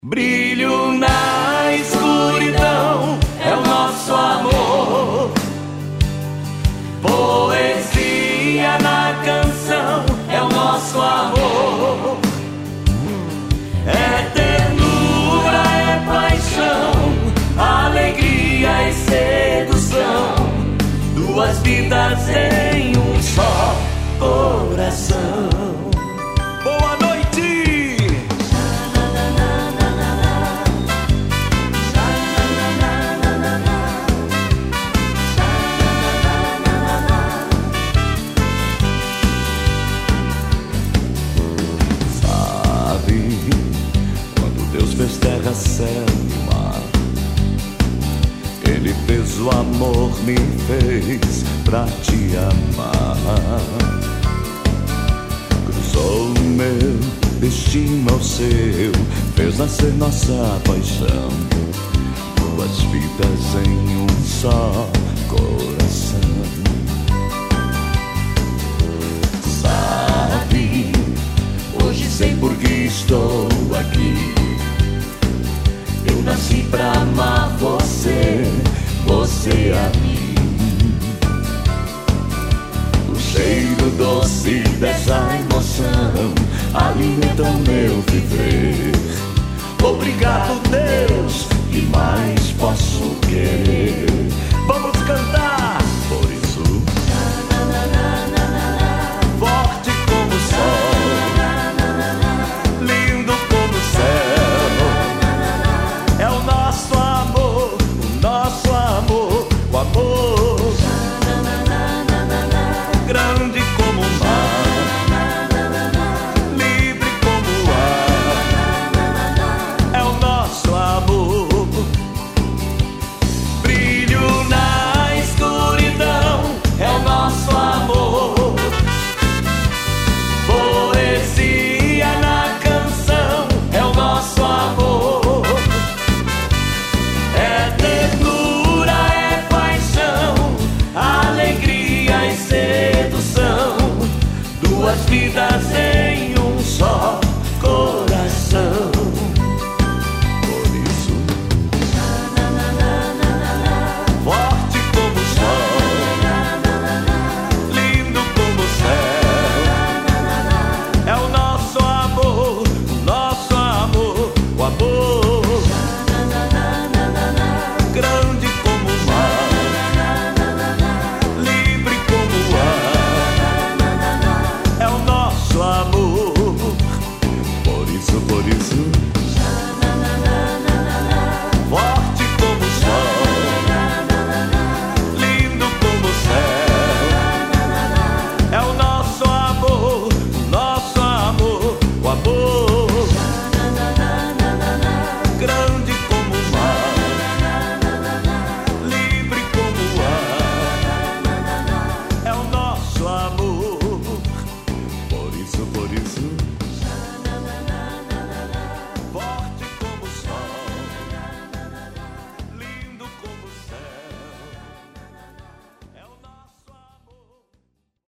Brilho na escuridão é o nosso amor. Poesia na canção é o nosso amor. É ternura, é paixão, alegria e sedução. Duas vidas em um só coração. Boa noite! Deus fez terra, céu e mar. Ele fez o amor, me fez pra te amar. Cruzou o meu destino ao seu, fez nascer nossa paixão. Duas vidas em um só coração. Sabe, hoje sei por que estou aqui. Eu nasci pra amar você, você a mim. O cheiro doce dessa emoção alimenta o meu viver. Obrigado, Deus, que mais posso querer? Vamos cantar!